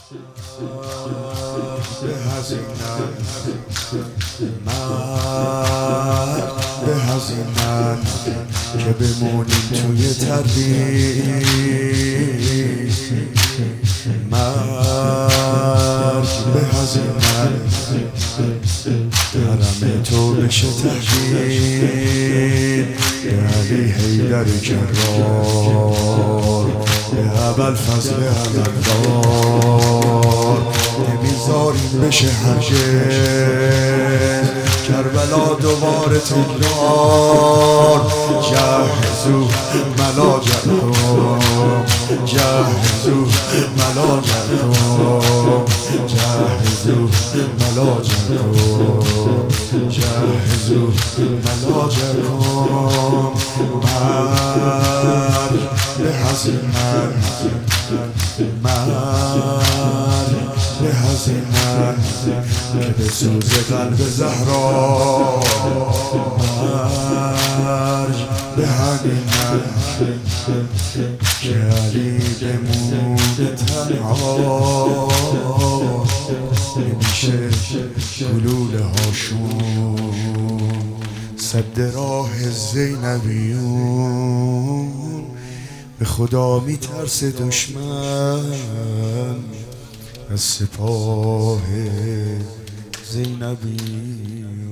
به هزینن مرد به هزینن که بمونیم توی تردید مرد به هزینن حرم تو بشه تهدید به علی حیدر کرار به ابوالفضل علمدار نمیذاریم بشه هرگز کربلا دوباره تکرار جهزو ملاجتکم جهزو ملاجتکم جهزو ملاجتکم جهزو ملاجتکم مرد به هزینن مرد به هزینن که به سوز قلب زهرا مرد به هزینن که علی بمونه تنها نمیشه گلوله هاشون سد راه زینبیون به خدا میترسه دشمن از سپاه زینبی